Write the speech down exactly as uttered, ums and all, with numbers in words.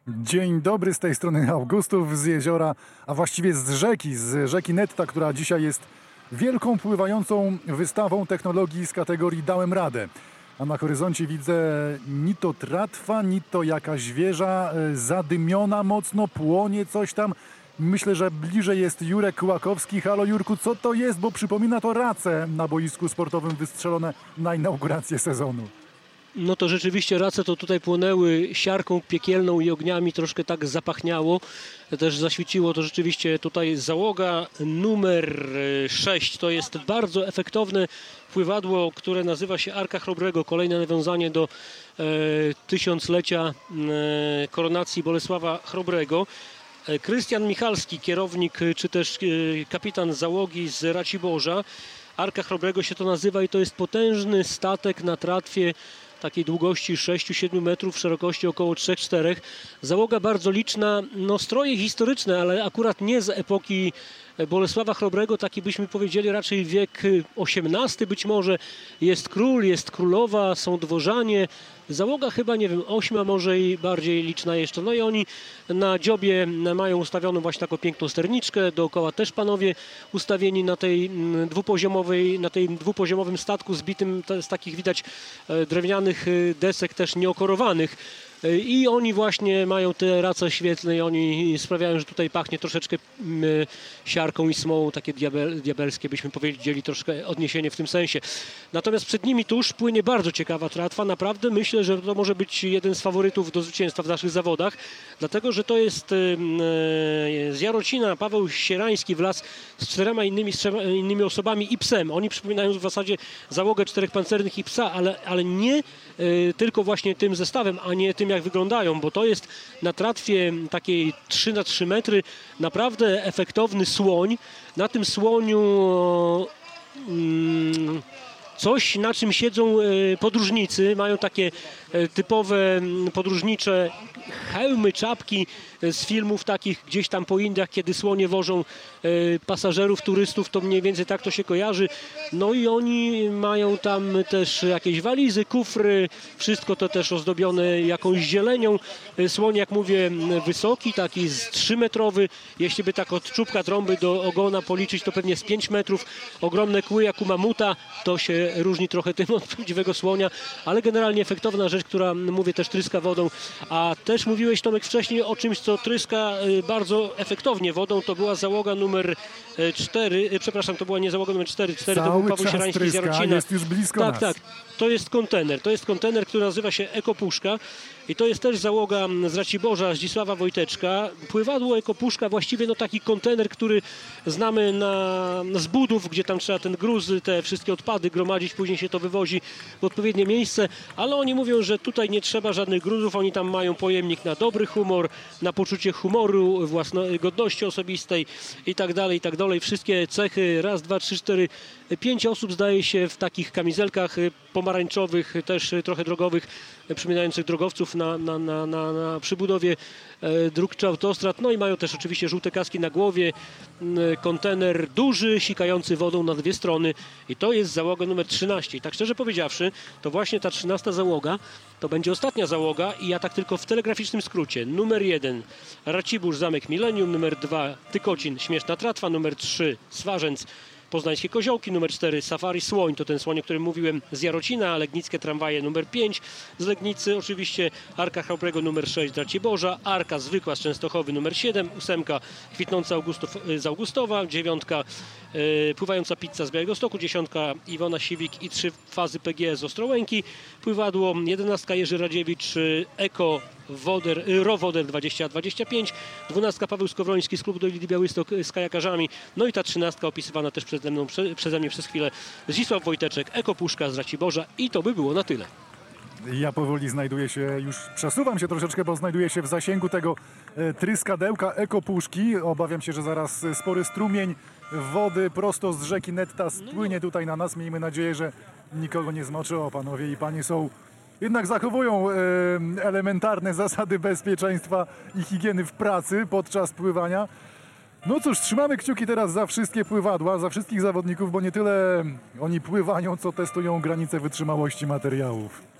Dzień dobry, z tej strony Augustów z jeziora, a właściwie z rzeki, z rzeki Netta, która dzisiaj jest wielką pływającą wystawą technologii z kategorii Dałem radę. A na horyzoncie widzę ni to tratwa, ni to jakaś wieża zadymiona mocno, płonie coś tam. Myślę, że bliżej jest Jurek Kłakowski. Halo Jurku, co to jest? Bo przypomina to race na boisku sportowym wystrzelone na inaugurację sezonu. No to rzeczywiście race to tutaj płonęły siarką piekielną i ogniami, troszkę tak zapachniało. Też zaświeciło to rzeczywiście tutaj załoga numer sześć. To jest bardzo efektowne pływadło, które nazywa się Arka Chrobrego. Kolejne nawiązanie do e, tysiąclecia e, koronacji Bolesława Chrobrego. Krystian Michalski, kierownik czy też kapitan załogi z Raciborza. Arka Chrobrego się to nazywa i to jest potężny statek na tratwie takiej długości sześć siedem metrów, szerokości około trzy cztery. Załoga bardzo liczna, no stroje historyczne, ale akurat nie z epoki Bolesława Chrobrego, taki byśmy powiedzieli raczej wiek osiemnasty być może. Jest król, jest królowa, są dworzanie. Załoga chyba, nie wiem, ośma może i bardziej liczna jeszcze. No i oni na dziobie mają ustawioną właśnie taką piękną sterniczkę. Dookoła też panowie ustawieni na tej dwupoziomowej, na tej dwupoziomowym statku zbitym z takich widać drewnianych desek też nieokorowanych. I oni właśnie mają te race świetlne i oni sprawiają, że tutaj pachnie troszeczkę siarką i smołą, takie diabel, diabelskie byśmy powiedzieli, troszkę odniesienie w tym sensie. Natomiast przed nimi tuż płynie bardzo ciekawa tratwa. Naprawdę myślę, że to może być jeden z faworytów do zwycięstwa w naszych zawodach, dlatego że to jest z Jarocina Paweł Sierański wraz z czterema innymi, z trzema innymi osobami i psem. Oni przypominają w zasadzie załogę czterech pancernych i psa, ale, ale nie tylko właśnie tym zestawem, a nie tym jak wyglądają, bo to jest na tratwie takiej trzy na trzy metry naprawdę efektowny słoń. Na tym słoniu mm, coś, na czym siedzą podróżnicy, mają takie typowe podróżnicze hełmy, czapki z filmów takich gdzieś tam po Indiach, kiedy słonie wożą pasażerów, turystów, to mniej więcej tak to się kojarzy. No i oni mają tam też jakieś walizy, kufry, wszystko to też ozdobione jakąś zielenią. Słoń, jak mówię, wysoki, taki z trzymetrowy, jeśli by tak od czubka trąby do ogona policzyć, to pewnie z pięć metrów. Ogromne kły jak u mamuta, to się różni trochę tym od prawdziwego słonia, ale generalnie efektowna rzecz, która, mówię, też tryska wodą. A też mówiłeś, Tomek, wcześniej o czymś, co tryska bardzo efektownie wodą. To była załoga numer cztery, przepraszam, to była nie załoga numer cztery, cztery to był Paweł Sierański z Jarocina. Jest już blisko tak, nas. tak. To jest kontener. To jest kontener, który nazywa się Ekopuszka. I to jest też załoga z Raciborza, Zdzisława Wojteczka. Pływadło Ekopuszka, właściwie no taki kontener, który znamy na, z budów, gdzie tam trzeba ten gruz, te wszystkie odpady gromadzić, później się to wywozi w odpowiednie miejsce. Ale oni mówią, że tutaj nie trzeba żadnych gruzów, oni tam mają pojemnik na dobry humor, na poczucie humoru, własno, godności osobistej i tak dalej, i tak dalej. Wszystkie cechy, raz, dwa, trzy, cztery, pięć osób zdaje się w takich kamizelkach pomarańczowych, też trochę drogowych, przypominających drogowców na, na, na, na, na przybudowie e, dróg czy autostrad. No i mają też oczywiście żółte kaski na głowie, e, kontener duży, sikający wodą na dwie strony i to jest załoga numer trzynaście. I tak szczerze powiedziawszy, to właśnie ta trzynasta załoga to będzie ostatnia załoga i ja tak tylko w telegraficznym skrócie. Numer jeden Racibórz, Zamek Milenium, numer dwa Tykocin, Śmieszna Tratwa, numer trzy Swarzędz, Poznańskie Koziołki, numer cztery Safari Słoń, to ten słoń, o którym mówiłem z Jarocina, Legnickie Tramwaje numer pięć z Legnicy, oczywiście Arka Chrobrego numer sześć z Raciborza, Arka Zwykła z Częstochowy numer siedem, ósemka Kwitnąca Augustów, z Augustowa, dziewiątka yy, Pływająca Pizza z Białegostoku, dziesiątka Iwona Siwik i trzy fazy P G z Ostrołęki, pływadło jedenastka Jerzy Radziewicz, Eko Woder, Rowoder dwadzieścia dwadzieścia pięć, dwunastka Paweł Skowroński z klubu do Lidii Białystok z kajakarzami, no i ta trzynastka opisywana też przeze, mną, prze, przeze mnie przez chwilę Zdzisław Wojteczek, Ekopuszka z Raciborza i to by było na tyle. Ja powoli znajduję się, już przesuwam się troszeczkę, bo znajduję się w zasięgu tego e, tryskadełka Ekopuszki. Obawiam się, że zaraz spory strumień wody prosto z rzeki Netta spłynie tutaj na nas. Miejmy nadzieję, że nikogo nie zmoczy. O, panowie i panie są... Jednak zachowują e, elementarne zasady bezpieczeństwa i higieny w pracy podczas pływania. No cóż, trzymamy kciuki teraz za wszystkie pływadła, za wszystkich zawodników, bo nie tyle oni pływają, co testują granice wytrzymałości materiałów.